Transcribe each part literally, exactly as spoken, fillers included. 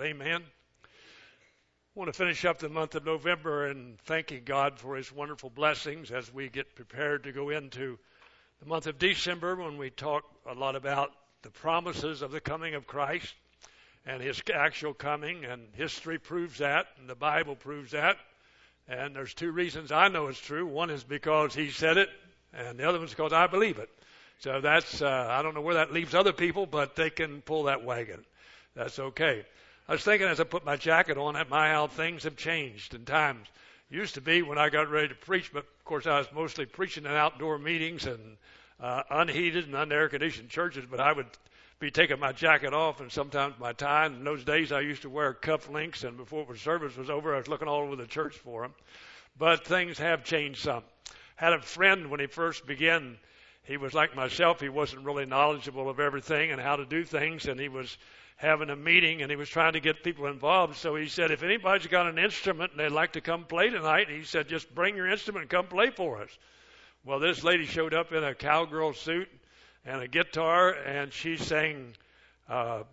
Amen. I want to finish up the month of November and thanking God for his wonderful blessings as we get prepared to go into the month of December, when we talk a lot about the promises of the coming of Christ and his actual coming, and history proves that, and the Bible proves that. And there's two reasons I know it's true. One is because he said it, and the other one is because I believe it. So that's, uh, I don't know where that leaves other people, but they can pull that wagon. That's okay. I was thinking as I put my jacket on at my how things have changed in times. It used to be when I got ready to preach, but of course I was mostly preaching in outdoor meetings and uh, unheated and unair-conditioned churches, but I would be taking my jacket off and sometimes my tie. And in those days I used to wear cuff links, and before the service was over I was looking all over the church for them. But things have changed some. Had a friend when he first began. He was like myself. He wasn't really knowledgeable of everything and how to do things, and he was having a meeting, and he was trying to get people involved. So he said, if anybody's got an instrument and they'd like to come play tonight, he said, just bring your instrument and come play for us. Well, this lady showed up in a cowgirl suit and a guitar, and she sang uh,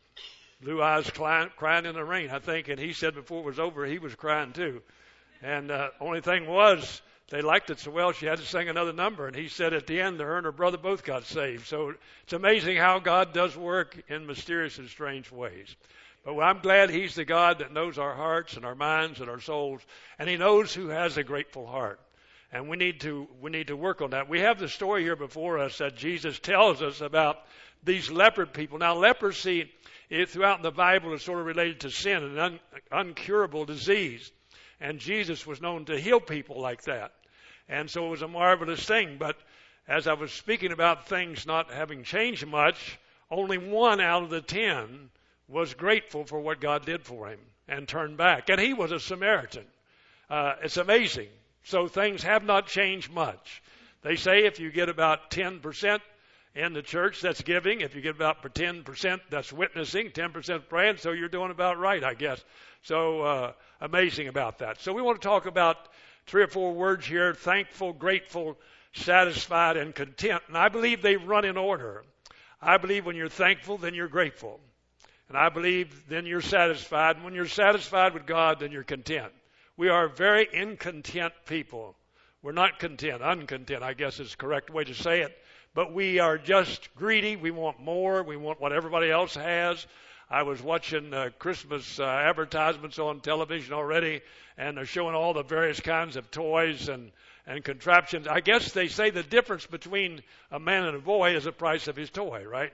Blue Eyes Crying, Crying in the Rain, I think, and he said before it was over he was crying too. And uh, only thing was, they liked it so well she had to sing another number, and he said at the end her and her brother both got saved. So it's amazing how God does work in mysterious and strange ways. But I'm glad he's the God that knows our hearts and our minds and our souls, and he knows who has a grateful heart. And we need to we need to work on that. We have the story here before us that Jesus tells us about these leopard people. Now, leprosy it, throughout the Bible is sort of related to sin, an un, uncurable disease. And Jesus was known to heal people like that. And so it was a marvelous thing. But as I was speaking about things not having changed much, only one out of the ten was grateful for what God did for him and turned back. And he was a Samaritan. Uh, it's amazing. So things have not changed much. They say if you get about ten percent in the church, that's giving. If you get about ten percent, that's witnessing, ten percent praying. So you're doing about right, I guess. So uh, amazing about that. So we want to talk about three or four words here: thankful, grateful, satisfied, and content. And I believe they run in order. I believe when you're thankful, then you're grateful. And I believe then you're satisfied. And when you're satisfied with God, then you're content. We are very incontent people. We're not content. Uncontent, I guess is the correct way to say it. But we are just greedy. We want more. We want what everybody else has. I was watching uh, Christmas uh, advertisements on television already, and they're showing all the various kinds of toys and, and contraptions. I guess they say the difference between a man and a boy is the price of his toy, right?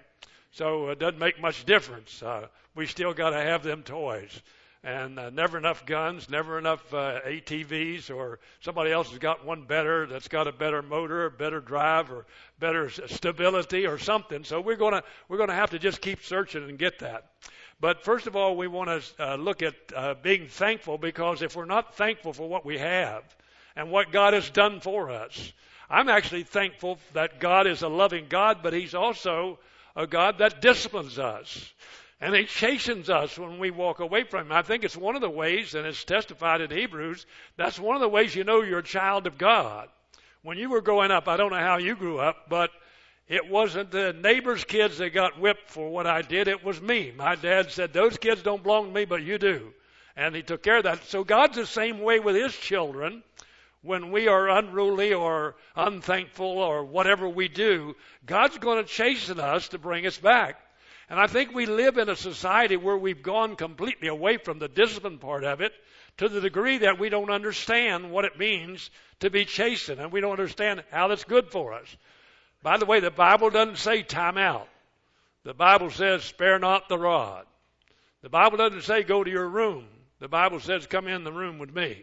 So it doesn't make much difference. Uh, we still got to have them toys. And uh, never enough guns, never enough uh, A T Vs, or somebody else has got one better that's got a better motor, a better drive, or better stability or something. So we're going to we're going to have to just keep searching and get that. But first of all, we want to uh, look at uh, being thankful, because if we're not thankful for what we have and what God has done for us, I'm actually thankful that God is a loving God, but he's also a God that disciplines us. And he chastens us when we walk away from him. I think it's one of the ways, and it's testified in Hebrews, that's one of the ways you know you're a child of God. When you were growing up, I don't know how you grew up, but it wasn't the neighbor's kids that got whipped for what I did. It was me. My dad said, those kids don't belong to me, but you do. And he took care of that. So God's the same way with his children. When we are unruly or unthankful or whatever we do, God's going to chasten us to bring us back. And I think we live in a society where we've gone completely away from the discipline part of it, to the degree that we don't understand what it means to be chastened, and we don't understand how that's good for us. By the way, the Bible doesn't say time out. The Bible says spare not the rod. The Bible doesn't say go to your room. The Bible says come in the room with me.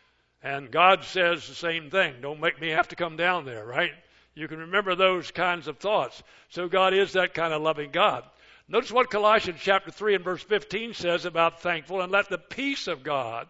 And God says the same thing. Don't make me have to come down there, right? You can remember those kinds of thoughts. So God is that kind of loving God. Notice what Colossians chapter three and verse fifteen says about thankful. And let the peace of God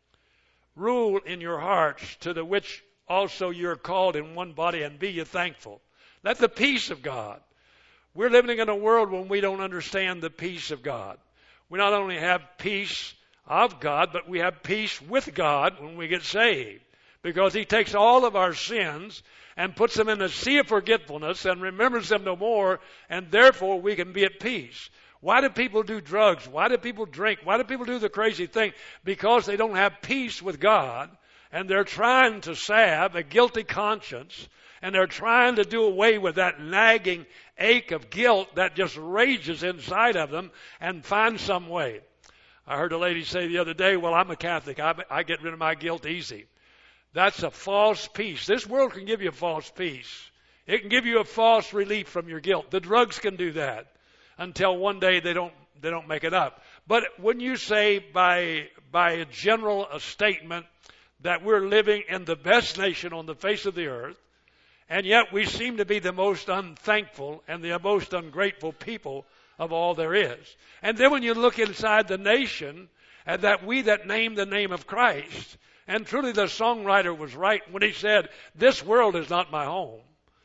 rule in your hearts, to the which also you're called in one body, and be ye thankful. Let the peace of God. We're living in a world when we don't understand the peace of God. We not only have peace of God, but we have peace with God when we get saved. Because he takes all of our sins and puts them in the sea of forgetfulness and remembers them no more, and therefore we can be at peace. Why do people do drugs? Why do people drink? Why do people do the crazy thing? Because they don't have peace with God, and they're trying to salve a guilty conscience, and they're trying to do away with that nagging ache of guilt that just rages inside of them and find some way. I heard a lady say the other day, well, I'm a Catholic. I, I get rid of my guilt easy. That's a false peace. This world can give you a false peace. It can give you a false relief from your guilt. The drugs can do that until one day they don't they don't make it up. But when you say by by a general a statement that we're living in the best nation on the face of the earth, and yet we seem to be the most unthankful and the most ungrateful people of all there is. And then when you look inside the nation, and that we that name the name of Christ, and truly the songwriter was right when he said, this world is not my home.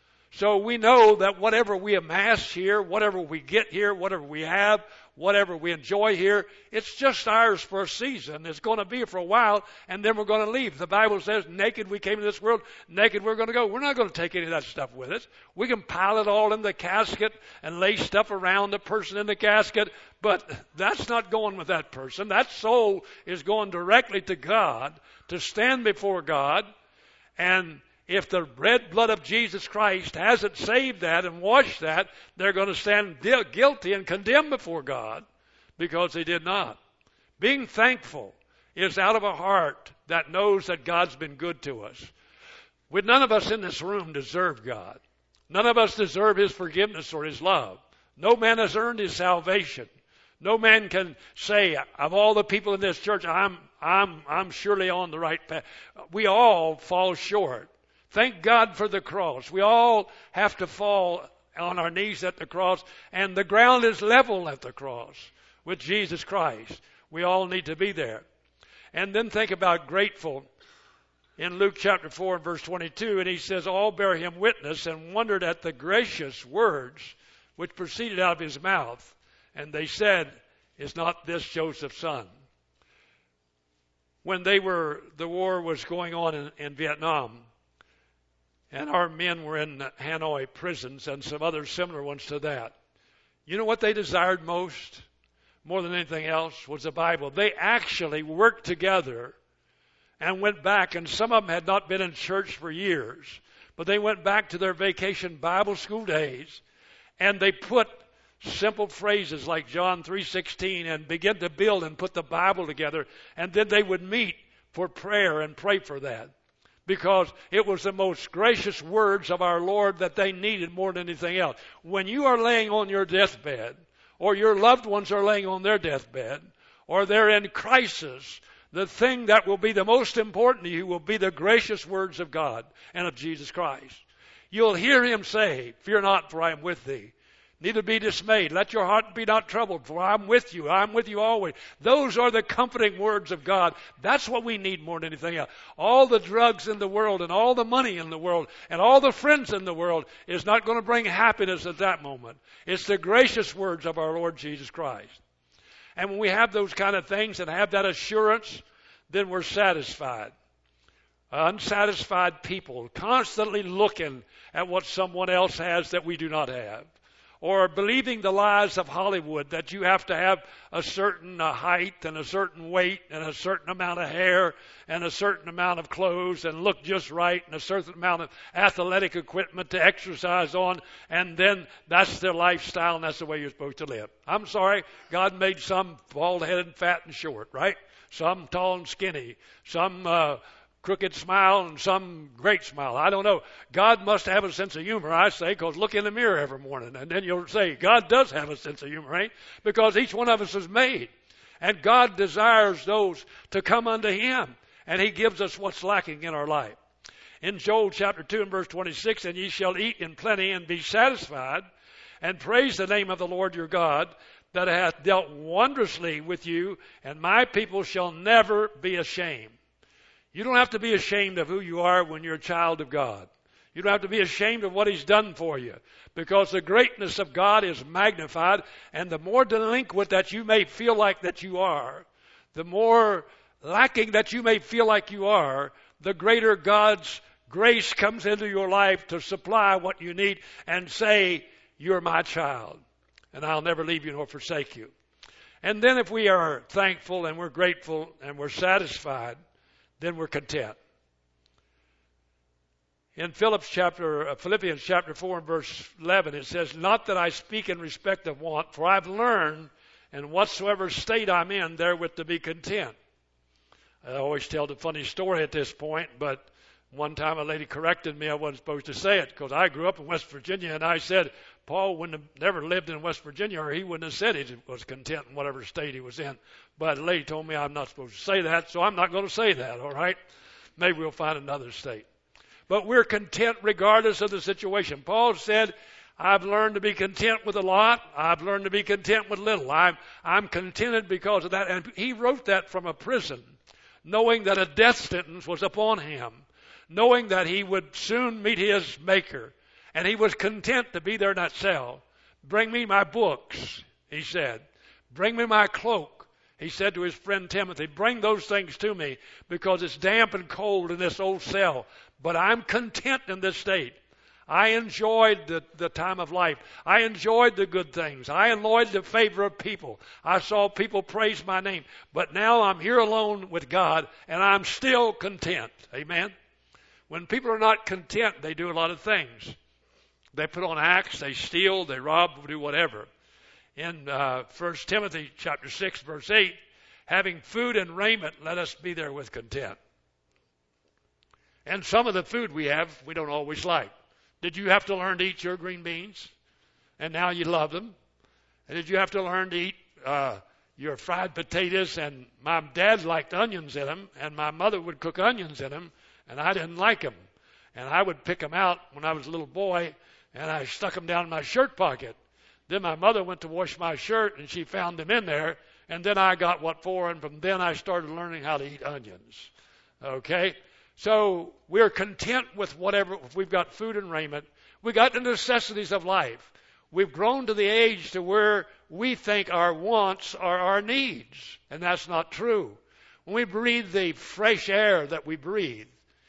So we know that whatever we amass here, whatever we get here, whatever we have, whatever we enjoy here, it's just ours for a season. It's going to be for a while, and then we're going to leave. The Bible says, naked we came into this world, naked we're going to go. We're not going to take any of that stuff with us. We can pile it all in the casket and lay stuff around the person in the casket, but that's not going with that person. That soul is going directly to God to stand before God, and if the red blood of Jesus Christ hasn't saved that and washed that, they're going to stand guilty and condemned before God because they did not. Being thankful is out of a heart that knows that God's been good to us. With none of us in this room deserve God. None of us deserve His forgiveness or His love. No man has earned His salvation. No man can say, of all the people in this church, I'm, I'm, I'm surely on the right path. We all fall short. Thank God for the cross. We all have to fall on our knees at the cross, and the ground is level at the cross with Jesus Christ. We all need to be there. And then think about grateful in Luke chapter four and verse twenty-two, and he says, all bear him witness and wondered at the gracious words which proceeded out of his mouth. And they said, is not this Joseph's son? When they were, the war was going on in, in Vietnam, and our men were in Hanoi prisons and some other similar ones to that. You know what they desired most, more than anything else, was the Bible. They actually worked together and went back, and some of them had not been in church for years, but they went back to their vacation Bible school days, and they put simple phrases like John three sixteen and began to build and put the Bible together, and then they would meet for prayer and pray for that. Because it was the most gracious words of our Lord that they needed more than anything else. When you are laying on your deathbed, or your loved ones are laying on their deathbed, or they're in crisis, the thing that will be the most important to you will be the gracious words of God and of Jesus Christ. You'll hear Him say, fear not, for I am with thee. Neither be dismayed. Let your heart be not troubled, for I'm with you. I'm with you always. Those are the comforting words of God. That's what we need more than anything else. All the drugs in the world and all the money in the world and all the friends in the world is not going to bring happiness at that moment. It's the gracious words of our Lord Jesus Christ. And when we have those kind of things and have that assurance, then we're satisfied. Unsatisfied people constantly looking at what someone else has that we do not have. Or believing the lies of Hollywood that you have to have a certain uh, height and a certain weight and a certain amount of hair and a certain amount of clothes and look just right and a certain amount of athletic equipment to exercise on, and then that's their lifestyle and that's the way you're supposed to live. I'm sorry, God made some bald-headed, fat, and short, right? Some tall and skinny, some uh, crooked smile and some great smile. I don't know. God must have a sense of humor, I say, because look in the mirror every morning. And then you'll say, God does have a sense of humor, right? Because each one of us is made. And God desires those to come unto Him. And He gives us what's lacking in our life. In Joel chapter two and verse twenty-six, and ye shall eat in plenty and be satisfied, and praise the name of the Lord your God, that hath dealt wondrously with you, and my people shall never be ashamed. You don't have to be ashamed of who you are when you're a child of God. You don't have to be ashamed of what He's done for you, because the greatness of God is magnified, and the more delinquent that you may feel like that you are, the more lacking that you may feel like you are, the greater God's grace comes into your life to supply what you need and say, you're my child. and I'll never leave you nor forsake you. And then if we are thankful and we're grateful and we're satisfied, then we're content. In Philippians chapter, Philippians chapter four and verse eleven, it says, "Not that I speak in respect of want, for I've learned in whatsoever state I'm in, therewith to be content." I always tell the funny story at this point, but one time a lady corrected me. I wasn't supposed to say it because I grew up in West Virginia, and I said Paul wouldn't have never lived in West Virginia, or he wouldn't have said he was content in whatever state he was in. But the lady told me I'm not supposed to say that, so I'm not going to say that, all right? Maybe we'll find another state. But we're content regardless of the situation. Paul said, I've learned to be content with a lot. I've learned to be content with little. I'm, I'm contented because of that. And he wrote that from a prison, knowing that a death sentence was upon him, knowing that he would soon meet his Maker. And he was content to be there in that cell. Bring me my books, he said. Bring me my cloak. He said to his friend Timothy, bring those things to me because it's damp and cold in this old cell. But I'm content in this state. I enjoyed the, the time of life. I enjoyed the good things. I enjoyed the favor of people. I saw people praise my name. But now I'm here alone with God, and I'm still content. Amen? When people are not content, they do a lot of things. They put on acts, they steal, they rob, do whatever. In uh, First Timothy chapter six, verse eight, having food and raiment, let us be there with content. And some of the food we have, we don't always like. Did you have to learn to eat your green beans? And now you love them. And did you have to learn to eat uh, your fried potatoes? And my dad liked onions in them, and my mother would cook onions in them, and I didn't like them. And I would pick them out when I was a little boy, and I stuck them down in my shirt pocket. Then my mother went to wash my shirt, and she found them in there, and then I got what for, and from then I started learning how to eat onions. Okay? So we're content with whatever. If we've got food and raiment, we got the necessities of life. We've grown to the age to where we think our wants are our needs, and that's not true. When we breathe the fresh air that we breathe,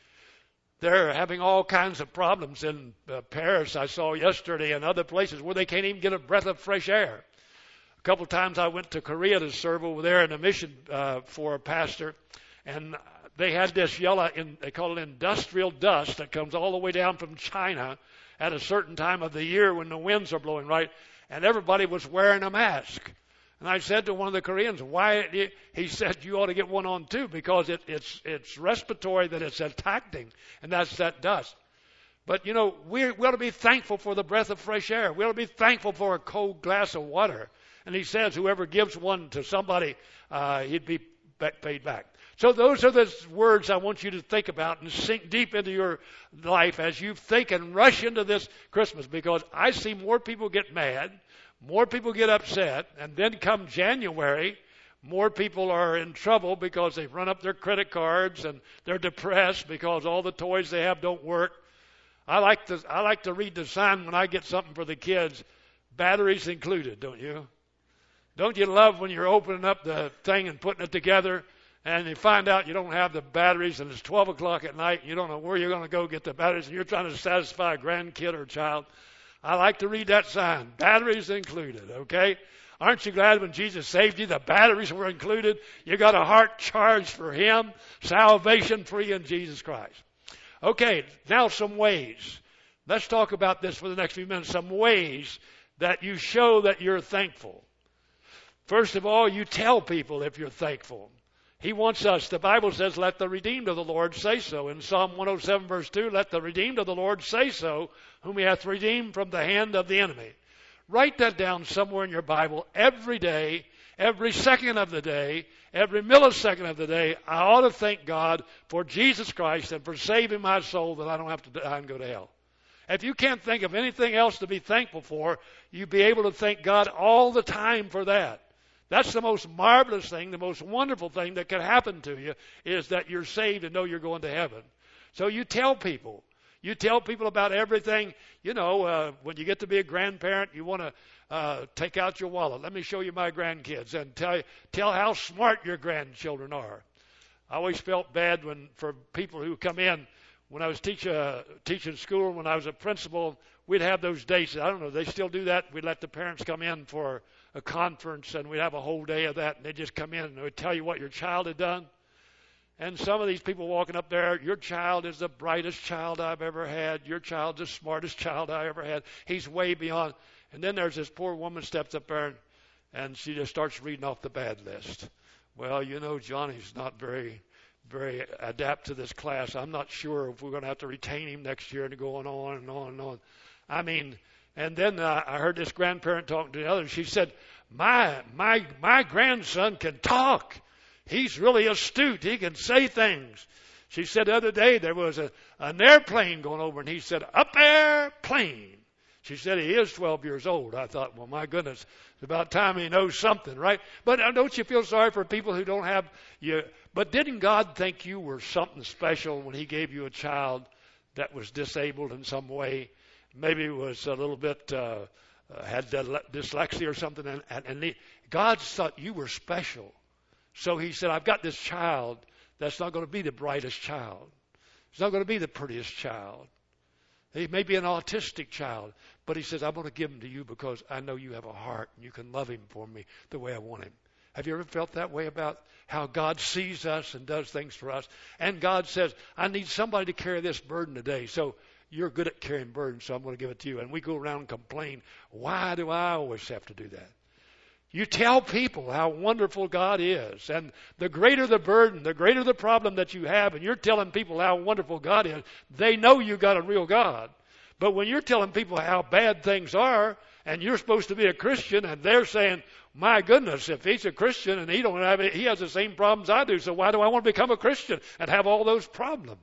they're having all kinds of problems in uh, Paris, I saw yesterday, and other places where they can't even get a breath of fresh air. A couple of times I went to Korea to serve over there in a mission uh, for a pastor, and they had this yellow, in, they call it industrial dust that comes all the way down from China at a certain time of the year when the winds are blowing, right? And everybody was wearing a mask. And I said to one of the Koreans, why? He said, you ought to get one on too, because it, it's, it's respiratory that it's attacking, and that's that dust. But, you know, we, we ought to be thankful for the breath of fresh air. We ought to be thankful for a cold glass of water. And he says, whoever gives one to somebody, uh, he'd be paid back. So those are the words I want you to think about and sink deep into your life as you think and rush into this Christmas, because I see more people get mad, more people get upset, and then come January, more people are in trouble because they've run up their credit cards and they're depressed because all the toys they have don't work. I like to I like to read the sign when I get something for the kids, batteries included, don't you? Don't you love when you're opening up the thing and putting it together and you find out you don't have the batteries and it's twelve o'clock at night and you don't know where you're going to go get the batteries and you're trying to satisfy a grandkid or a child? I like to read that sign, batteries included, okay? Aren't you glad when Jesus saved you, the batteries were included? You got a heart charged for Him, salvation free in Jesus Christ. Okay, now some ways. Let's talk about this for the next few minutes. Some ways that you show that you're thankful. First of all, you tell people if you're thankful. He wants us, the Bible says, let the redeemed of the Lord say so. In Psalm one oh seven verse two, let the redeemed of the Lord say so, whom He hath redeemed from the hand of the enemy. Write that down somewhere in your Bible. Every day, every second of the day, every millisecond of the day, I ought to thank God for Jesus Christ and for saving my soul that I don't have to die and go to hell. If you can't think of anything else to be thankful for, you'll be able to thank God all the time for that. That's the most marvelous thing, the most wonderful thing that can happen to you is that you're saved and know you're going to heaven. So you tell people. You tell people about everything. You know, uh, when you get to be a grandparent, you want to uh, take out your wallet. Let me show you my grandkids and tell tell how smart your grandchildren are. I always felt bad when for people who come in when I was teach, uh, teaching school, when I was a principal, we'd have those days. I don't know, they still do that. We'd let the parents come in for a conference, and we'd have a whole day of that, and they'd just come in and they'd tell you what your child had done. And some of these people walking up there, your child is the brightest child I've ever had. Your child's the smartest child I ever had. He's way beyond. And then there's this poor woman steps up there, and, and she just starts reading off the bad list. Well, you know, Johnny's not very, very adept to this class. I'm not sure if we're going to have to retain him next year, and going on and on and on. I mean, and then uh, I heard this grandparent talking to the other. She said, my, my, my grandson can talk. He's really astute. He can say things. She said the other day there was a, an airplane going over, and he said, up airplane. She said he is twelve years old. I thought, well, my goodness, it's about time he knows something, right? But don't you feel sorry for people who don't have you? But didn't God think you were something special when he gave you a child that was disabled in some way? Maybe it was a little bit, uh, uh, had dyslexia or something, and, and, and he, God thought you were special. So he said, I've got this child that's not going to be the brightest child. He's not going to be the prettiest child. He may be an autistic child, but he says, I'm going to give him to you because I know you have a heart and you can love him for me the way I want him. Have you ever felt that way about how God sees us and does things for us? And God says, I need somebody to carry this burden today. So you're good at carrying burdens, so I'm going to give it to you. And we go around and complain, why do I always have to do that? You tell people how wonderful God is. And the greater the burden, the greater the problem that you have, and you're telling people how wonderful God is, they know you got a real God. But when you're telling people how bad things are, and you're supposed to be a Christian, and they're saying, my goodness, if he's a Christian and he don't have it, he has the same problems I do, so why do I want to become a Christian and have all those problems?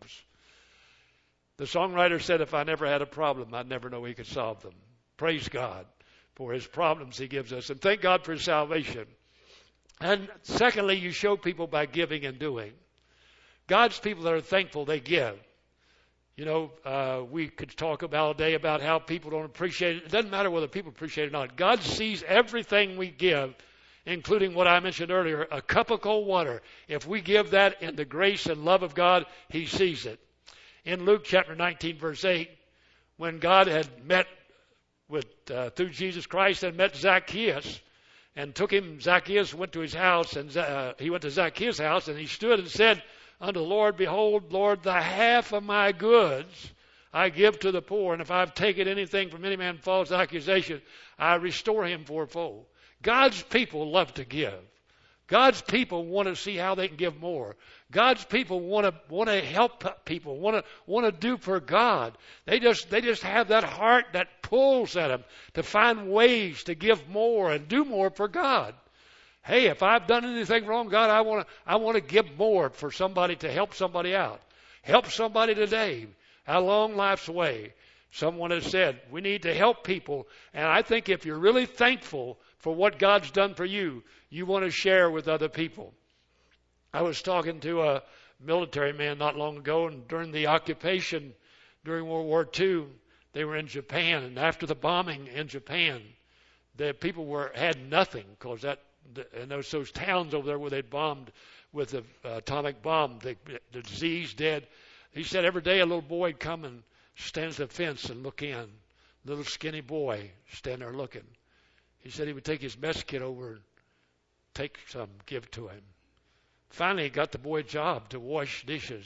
The songwriter said, if I never had a problem, I'd never know he could solve them. Praise God for his problems he gives us. And thank God for his salvation. And secondly, you show people by giving and doing. God's people that are thankful, they give. You know, uh, we could talk about all day about how people don't appreciate it. It doesn't matter whether people appreciate it or not. God sees everything we give, including what I mentioned earlier, a cup of cold water. If we give that in the grace and love of God, he sees it. In Luke chapter nineteen, verse eight, when God had met with uh, through Jesus Christ and met Zacchaeus and took him, Zacchaeus went to his house, and uh, he went to Zacchaeus' house, and he stood and said unto the Lord, behold, Lord, the half of my goods I give to the poor, and if I've taken anything from any man false accusation, I restore him fourfold. God's people love to give. God's people want to see how they can give more. God's people want to want to help people, want to want to do for God. They just they just have that heart that pulls at them to find ways to give more and do more for God. Hey, if I've done anything wrong, God, I want to I want to give more for somebody to help somebody out. Help somebody today along life's way. Someone has said we need to help people, and I think if you're really thankful for what God's done for you, you want to share with other people. I was talking to a military man not long ago, and during the occupation, during World War Two, they were in Japan, and after the bombing in Japan, the people were had nothing because that and those those towns over there where they'd bombed with the uh, atomic bomb, the, the disease, dead. He said every day a little boy would come and stands at the fence and look in. Little skinny boy stand there looking. He said he would take his mess kit over and take some, give to him. Finally, he got the boy a job to wash dishes.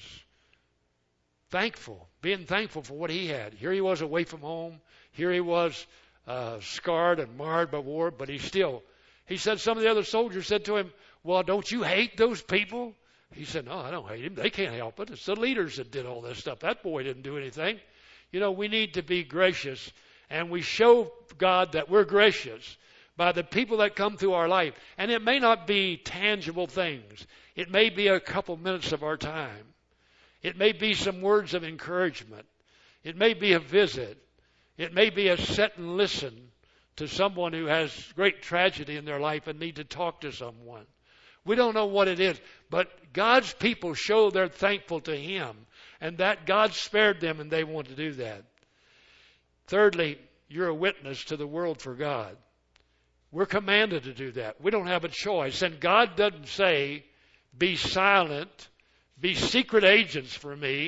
Thankful, being thankful for what he had. Here he was away from home. Here he was uh, scarred and marred by war, but he still, he said some of the other soldiers said to him, well, don't you hate those people? He said, no, I don't hate him. They can't help it. It's the leaders that did all this stuff. That boy didn't do anything. You know, we need to be gracious, and we show God that we're gracious by the people that come through our life. And it may not be tangible things. It may be a couple minutes of our time. It may be some words of encouragement. It may be a visit. It may be a sit and listen to someone who has great tragedy in their life and need to talk to someone. We don't know what it is, but God's people show they're thankful to Him, and that God spared them and they want to do that. Thirdly, you're a witness to the world for God. We're commanded to do that. We don't have a choice. And God doesn't say, be silent, be secret agents for me,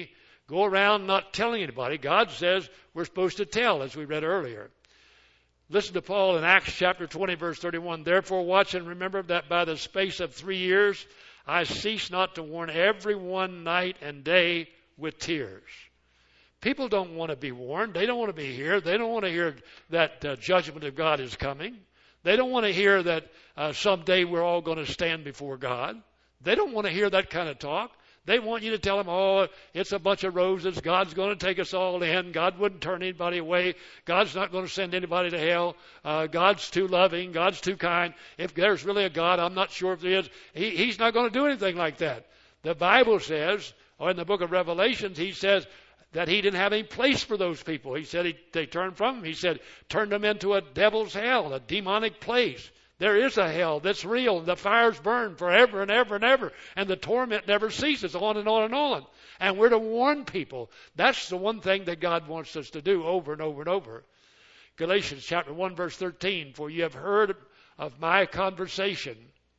go around not telling anybody. God says we're supposed to tell, as we read earlier. Listen to Paul in Acts chapter twenty, verse thirty-one. Therefore watch and remember that by the space of three years I cease not to warn everyone night and day with tears. People don't want to be warned. They don't want to be here. They don't want to hear that uh, judgment of God is coming. They don't want to hear that uh, someday we're all going to stand before God. They don't want to hear that kind of talk. They want you to tell them, oh, it's a bunch of roses. God's going to take us all in. God wouldn't turn anybody away. God's not going to send anybody to hell. Uh, God's too loving. God's too kind. If there's really a God, I'm not sure if there is. He, he's not going to do anything like that. The Bible says, or in the book of Revelations, he says that he didn't have any place for those people. He said he, they turned from him. He said, turned them into a devil's hell, a demonic place. There is a hell that's real. The fires burn forever and ever and ever. And the torment never ceases, on and on and on. And we're to warn people. That's the one thing that God wants us to do over and over and over. Galatians chapter one, verse thirteen. For you have heard of my conversation.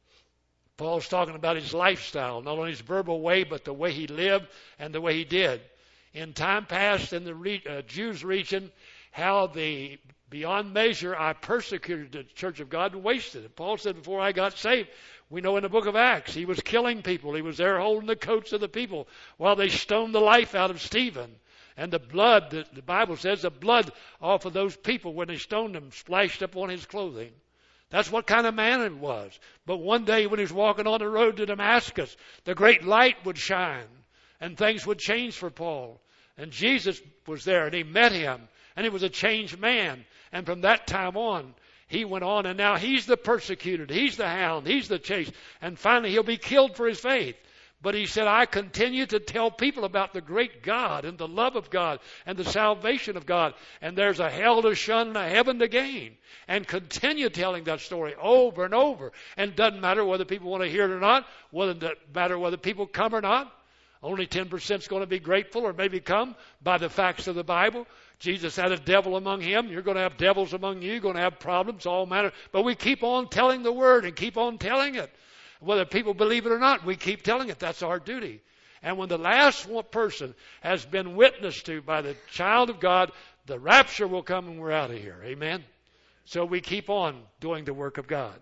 Paul's talking about his lifestyle, not only his verbal way, but the way he lived and the way he did. In time past in the re- uh, Jews region, how the beyond measure I persecuted the church of God and wasted it. Paul said before I got saved, we know in the book of Acts, he was killing people. He was there holding the coats of the people while they stoned the life out of Stephen. And the blood, the, the Bible says, the blood off of those people when they stoned him splashed up on his clothing. That's what kind of man it was. But one day when he was walking on the road to Damascus, the great light would shine and things would change for Paul. And Jesus was there and he met him and he was a changed man. And from that time on, he went on and now he's the persecuted. He's the hound. He's the chased. And finally he'll be killed for his faith. But he said, I continue to tell people about the great God and the love of God and the salvation of God. And there's a hell to shun and a heaven to gain. And continue telling that story over and over. And it doesn't matter whether people want to hear it or not. It doesn't matter whether people come or not. Only ten percent is going to be grateful or maybe come by the facts of the Bible. Jesus had a devil among him. You're going to have devils among you. You're going to have problems, all matter. But we keep on telling the word and keep on telling it. Whether people believe it or not, we keep telling it. That's our duty. And when the last one person has been witnessed to by the child of God, the rapture will come and we're out of here. Amen? So we keep on doing the work of God.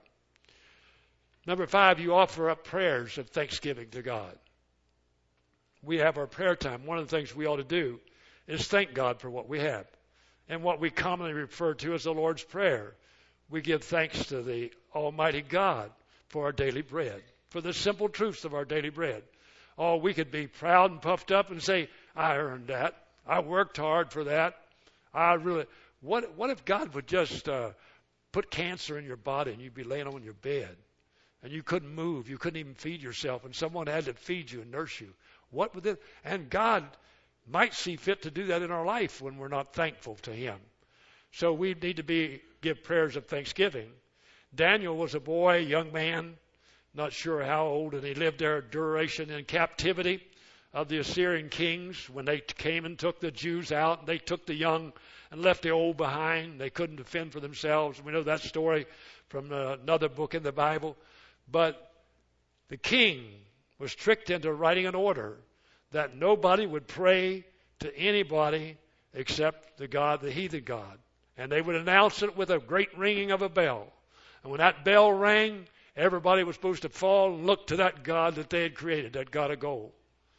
Number five, you offer up prayers of thanksgiving to God. We have our prayer time. One of the things we ought to do is thank God for what we have. And what we commonly refer to as the Lord's Prayer. We give thanks to the Almighty God for our daily bread, for the simple truths of our daily bread. Oh, we could be proud and puffed up and say, I earned that. I worked hard for that. I really, what, what if God would just uh, put cancer in your body and you'd be laying on your bed and you couldn't move, you couldn't even feed yourself, and someone had to feed you and nurse you? What would it? And God might see fit to do that in our life when we're not thankful to Him. So we need to be give prayers of thanksgiving. Daniel was a boy, young man, not sure how old, and he lived there a duration in captivity of the Assyrian kings when they came and took the Jews out. And they took the young and left the old behind. They couldn't defend for themselves. We know that story from uh, another book in the Bible. But the king was tricked into writing an order that nobody would pray to anybody except the God, the heathen God. And they would announce it with a great ringing of a bell. And when that bell rang, everybody was supposed to fall and look to that God that they had created, that God of gold.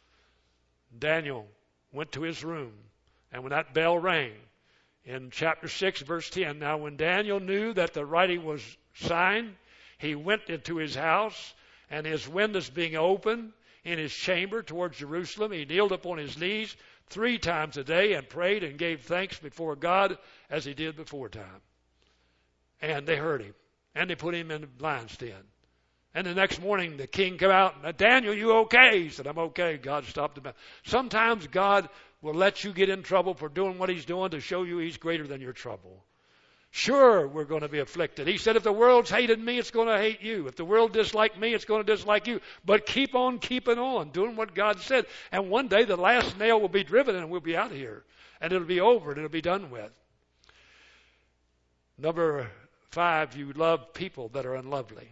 Daniel went to his room, and when that bell rang, in chapter six, verse ten, now when Daniel knew that the writing was signed, he went into his house, and his windows being open in his chamber towards Jerusalem, he kneeled upon his knees three times a day and prayed and gave thanks before God as he did before time. And they heard him, and they put him in the lion's den. And the next morning, the king came out, and Daniel, you okay? He said, I'm okay. God stopped him. Sometimes God will let you get in trouble for doing what He's doing to show you He's greater than your trouble. Sure, we're going to be afflicted. He said, if the world's hated me, it's going to hate you. If the world disliked me, it's going to dislike you. But keep on keeping on, doing what God said. And one day, the last nail will be driven, and we'll be out of here. And it'll be over, and it'll be done with. Number five, you love people that are unlovely.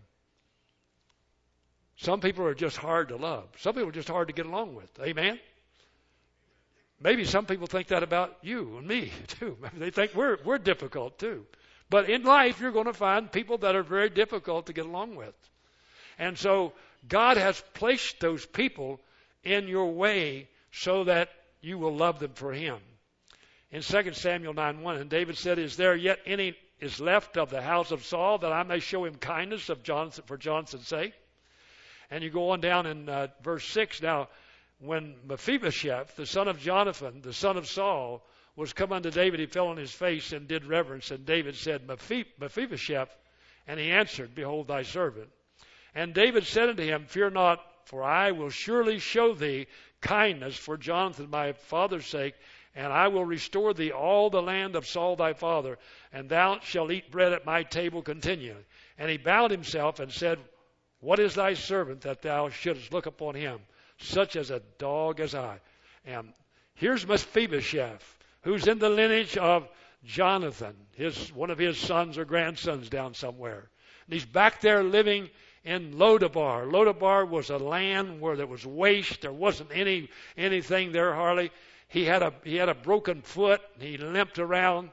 Some people are just hard to love. Some people are just hard to get along with. Amen? maybe some people think that about you and me too. Maybe they think we're we're difficult too. But in life, you're going to find people that are very difficult to get along with. And so God has placed those people in your way so that you will love them for Him. In Second Samuel nine one, and David said, "Is there yet any is left of the house of Saul that I may show him kindness of Jonathan, for Jonathan's sake?" And you go on down in uh, verse six. Now, when Mephibosheth, the son of Jonathan, the son of Saul, was come unto David, he fell on his face and did reverence. And David said, "Mephibosheth," and he answered, "Behold thy servant." And David said unto him, "Fear not, for I will surely show thee kindness for Jonathan my father's sake, and I will restore thee all the land of Saul thy father, and thou shalt eat bread at my table continually." And he bowed himself and said, "What is thy servant that thou shouldest look upon him, such as a dog as I am?" Here's Mephibosheth, who's in the lineage of Jonathan, his one of his sons or grandsons down somewhere. And he's back there living in Lodabar. Lodabar was a land where there was waste. There wasn't any anything there hardly. He had a he had a broken foot. He limped around.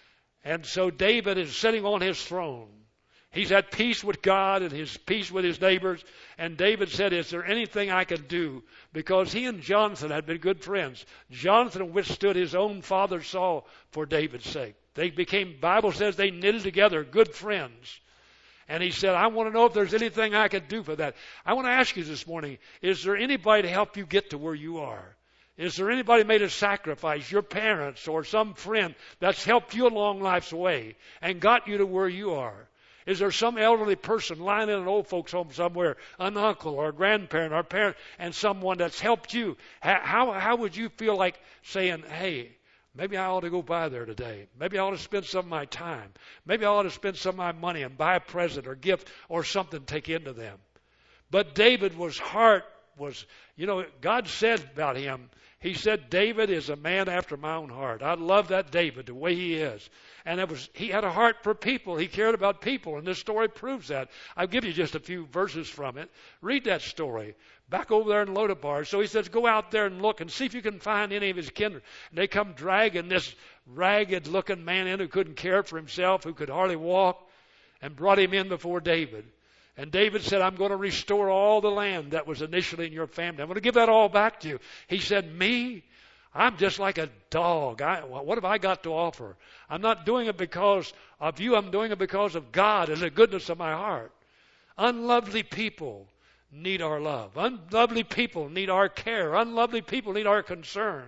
And so David is sitting on his throne. He's at peace with God and his peace with his neighbors. And David said, "Is there anything I can do?" Because he and Jonathan had been good friends. Jonathan withstood his own father Saul for David's sake. They became, Bible says, they knitted together, good friends. And he said, "I want to know if there's anything I can do for that." I want to ask you this morning, is there anybody to help you get to where you are? Is there anybody made a sacrifice, your parents or some friend, that's helped you along life's way and got you to where you are? Is there some elderly person lying in an old folks' home somewhere, an uncle or a grandparent or a parent, and someone that's helped you? How, how would you feel like saying, "Hey, maybe I ought to go by there today. Maybe I ought to spend some of my time. Maybe I ought to spend some of my money and buy a present or gift or something to take into them"? But David was heart was, you know, God said about him, He said, "David is a man after my own heart." I love that David, the way he is. And it was he had a heart for people. He cared about people, and this story proves that. I'll give you just a few verses from it. Read that story. Back over there in Lodabar. So he says, "Go out there and look and see if you can find any of his kindred." And they come dragging this ragged-looking man in who couldn't care for himself, who could hardly walk, and brought him in before David. And David said, "I'm going to restore all the land that was initially in your family. I'm going to give that all back to you." He said, "Me? I'm just like a dog. I, what have I got to offer? I'm not doing it because of you. I'm doing it because of God and the goodness of my heart." Unlovely people need our love. Unlovely people need our care. Unlovely people need our concern.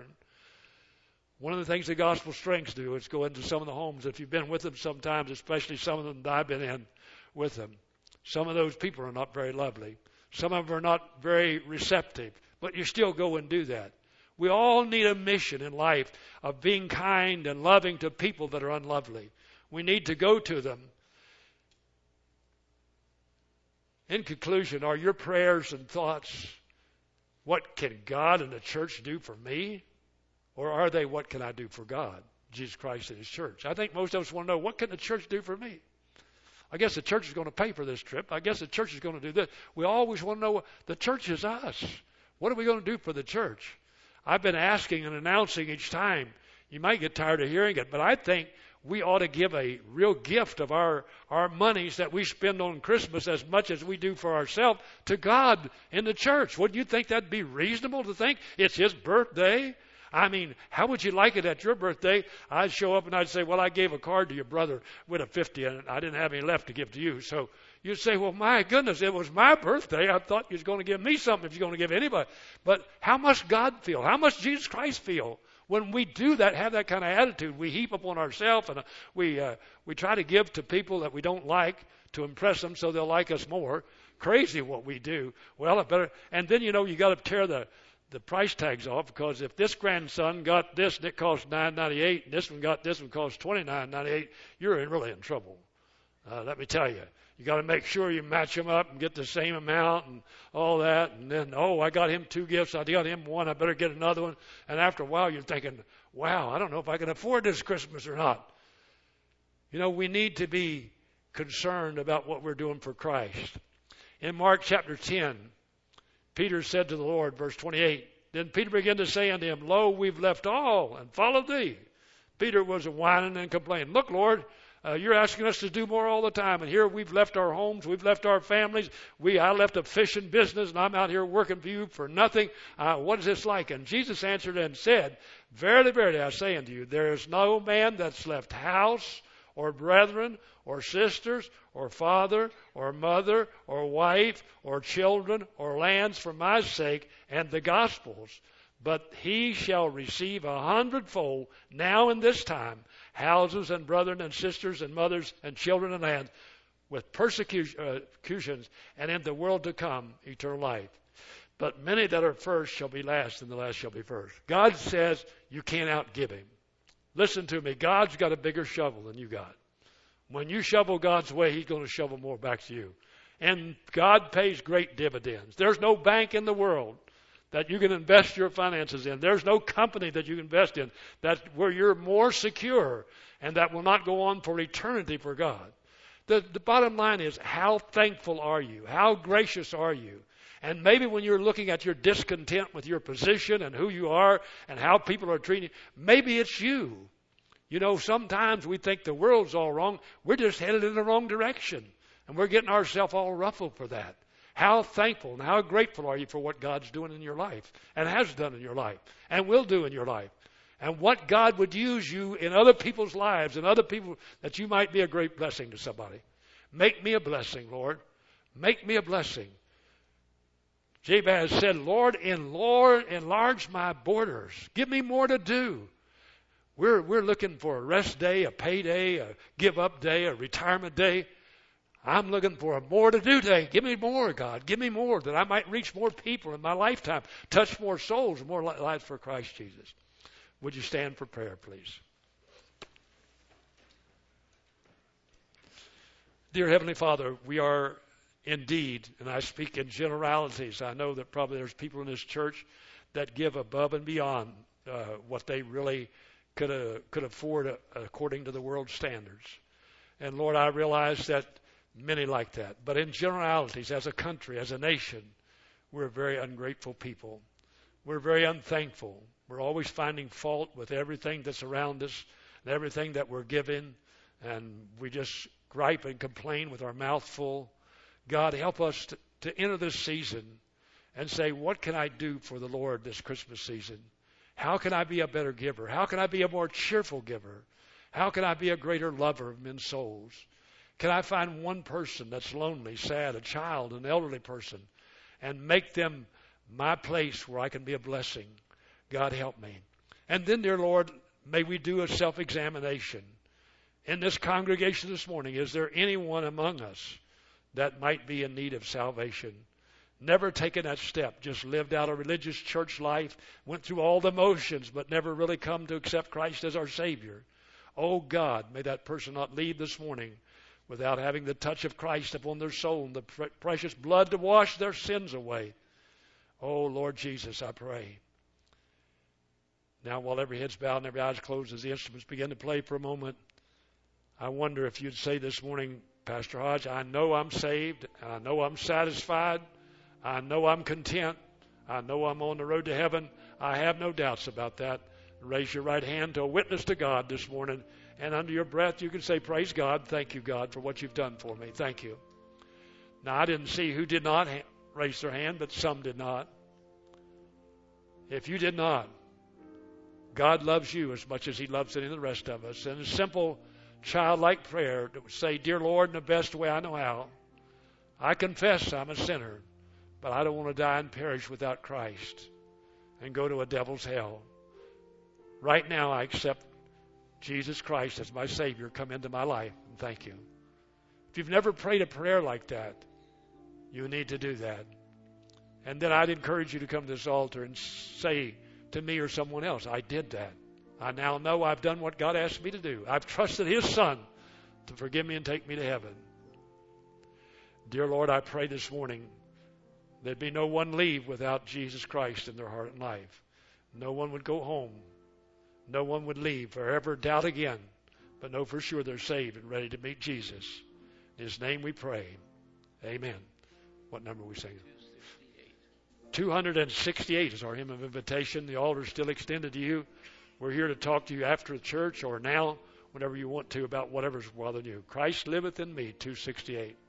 One of the things the Gospel Strengths do is go into some of the homes. If you've been with them sometimes, especially some of them that I've been in with them, some of those people are not very lovely. Some of them are not very receptive. But you still go and do that. We all need a mission in life of being kind and loving to people that are unlovely. We need to go to them. In conclusion, are your prayers and thoughts, "What can God and the church do for me?" Or are they, "What can I do for God, Jesus Christ and His church?" I think most of us want to know, what can the church do for me? I guess the church is going to pay for this trip. I guess the church is going to do this. We always want to know, the church is us. What are we going to do for the church? I've been asking and announcing each time. You might get tired of hearing it, but I think we ought to give a real gift of our, our monies that we spend on Christmas as much as we do for ourselves to God in the church. Wouldn't you think that'd be reasonable to think? It's His birthday. I mean, how would you like it at your birthday? I'd show up and I'd say, "Well, I gave a card to your brother with a fifty and I didn't have any left to give to you." So you'd say, "Well, my goodness, it was my birthday. I thought you was going to give me something if you're going to give anybody." But how must God feel? How must Jesus Christ feel when we do that, have that kind of attitude? We heap upon ourselves and we, uh, we try to give to people that we don't like to impress them so they'll like us more. Crazy what we do. Well, it better, and then, you know, you got to tear the, the price tags off, because if this grandson got this and it cost nine ninety-eight, and this one got this one cost twenty-nine ninety-eight, you're in, really in trouble. Uh, let me tell you, you got to make sure you match them up and get the same amount and all that. And then, oh, I got him two gifts. I got him one. I better get another one. And after a while, you're thinking, wow, I don't know if I can afford this Christmas or not. You know, we need to be concerned about what we're doing for Christ. In Mark chapter ten, Peter said to the Lord, verse twenty-eight, Then Peter began to say unto him, Lo, we've left all and followed thee. Peter was whining and complaining. Look, Lord, uh, you're asking us to do more all the time. And here we've left our homes. We've left our families. We, I left a fishing business, and I'm out here working for you for nothing. Uh, what is this like? And Jesus answered and said, Verily, verily, I say unto you, there is no man that's left house or brethren or sisters or father or mother or wife or children or lands for my sake and the gospel's, but he shall receive a hundredfold now in this time, houses and brethren and sisters and mothers and children and lands, with persecutions, and in the world to come eternal life. But many that are first shall be last, and the last shall be first. God says you can't outgive him. Listen to me. God's got a bigger shovel than you got. When you shovel God's way, he's going to shovel more back to you. And God pays great dividends. There's no bank in the world that you can invest your finances in. There's no company that you can invest in that where you're more secure and that will not go on for eternity for God. The, the bottom line is, how thankful are you? How gracious are you? And maybe when you're looking at your discontent with your position and who you are and how people are treating you, maybe it's you. You know, sometimes we think the world's all wrong. We're just headed in the wrong direction. And we're getting ourselves all ruffled for that. How thankful and how grateful are you for what God's doing in your life and has done in your life and will do in your life? And what God would use you in other people's lives and other people that you might be a great blessing to somebody. Make me a blessing, Lord. Make me a blessing. Jabez said, Lord, enlarge my borders. Give me more to do. We're, we're looking for a rest day, a payday, a give-up day, a retirement day. I'm looking for a more to do day. Give me more, God. Give me more that I might reach more people in my lifetime, touch more souls, more lives for Christ Jesus. Would you stand for prayer, please? Dear Heavenly Father, we are indeed, and I speak in generalities. I know that probably there's people in this church that give above and beyond uh, what they really could uh, could afford uh, according to the world's standards. And Lord, I realize that many like that. But in generalities, as a country, as a nation, we're a very ungrateful people. We're very unthankful. We're always finding fault with everything that's around us and everything that we're given. And we just gripe and complain with our mouth full. God, help us to, to enter this season and say, what can I do for the Lord this Christmas season? How can I be a better giver? How can I be a more cheerful giver? How can I be a greater lover of men's souls? Can I find one person that's lonely, sad, a child, an elderly person, and make them my place where I can be a blessing? God, help me. And then, dear Lord, may we do a self-examination. In this congregation this morning, is there anyone among us that might be in need of salvation? Never taken that step, just lived out a religious church life, went through all the motions, but never really come to accept Christ as our Savior. Oh God, may that person not leave this morning without having the touch of Christ upon their soul and the pre- precious blood to wash their sins away. Oh Lord Jesus, I pray. Now while every head's bowed and every eye's closed as the instruments begin to play for a moment, I wonder if you'd say this morning, Pastor Hodge, I know I'm saved, I know I'm satisfied, I know I'm content, I know I'm on the road to heaven. I have no doubts about that. Raise your right hand to a witness to God this morning, and under your breath you can say, praise God, thank you, God, for what you've done for me. Thank you. Now, I didn't see who did not ha- raise their hand, but some did not. If you did not, God loves you as much as he loves any of the rest of us. And a simple childlike prayer that would say, dear Lord, in the best way I know how, I confess I'm a sinner, but I don't want to die and perish without Christ and go to a devil's hell. Right now I accept Jesus Christ as my Savior. Come into my life, and thank you. If you've never prayed a prayer like that, you need to do that. And then I'd encourage you to come to this altar and say to me or someone else, I did that. I now know I've done what God asked me to do. I've trusted his Son to forgive me and take me to heaven. Dear Lord, I pray this morning there'd be no one leave without Jesus Christ in their heart and life. No one would go home. No one would leave or ever doubt again, but know for sure they're saved and ready to meet Jesus. In his name we pray. Amen. What number are we singing? two hundred sixty-eight is our hymn of invitation. The altar is still extended to you. We're here to talk to you after the church or now, whenever you want to, about whatever's bothering you. Christ liveth in me, two sixty-eight.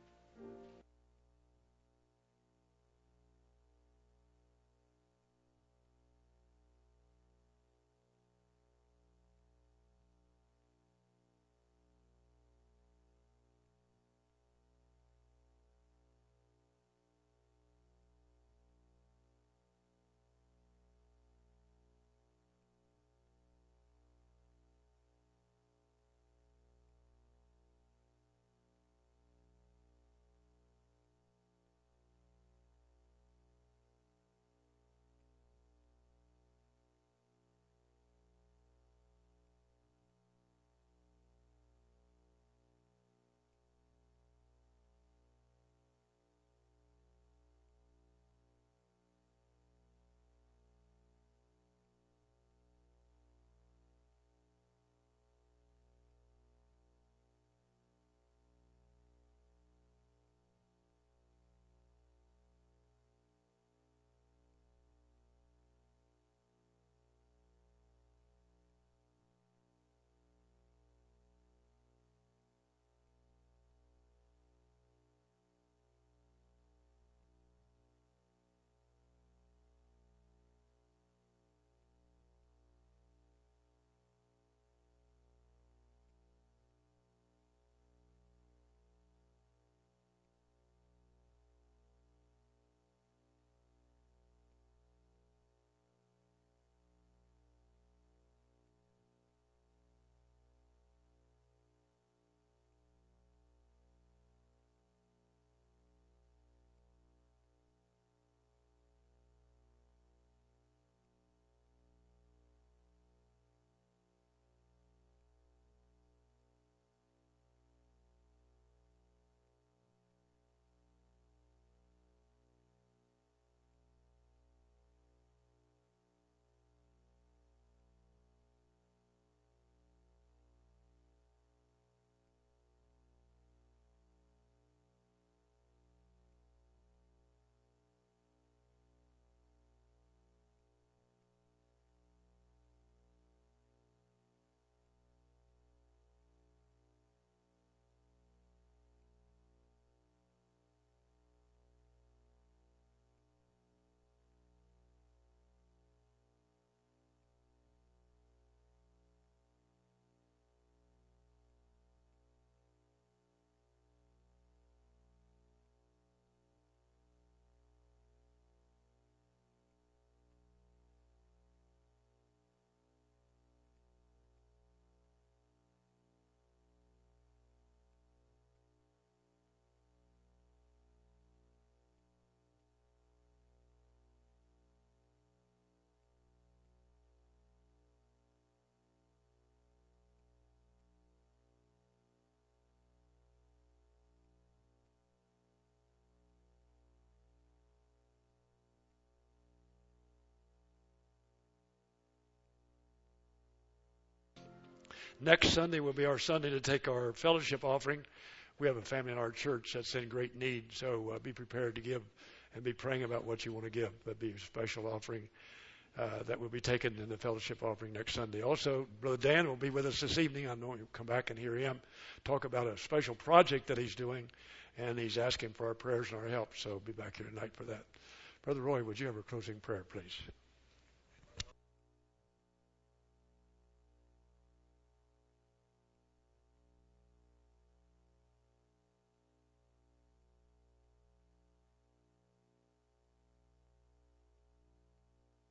Next Sunday will be our Sunday to take our fellowship offering. We have a family in our church that's in great need, so uh, be prepared to give and be praying about what you want to give. That'll be a special offering uh, that will be taken in the fellowship offering next Sunday. Also, Brother Dan will be with us this evening. I know you'll come back and hear him talk about a special project that he's doing, and he's asking for our prayers and our help, so be back here tonight for that. Brother Roy, would you have a closing prayer, please?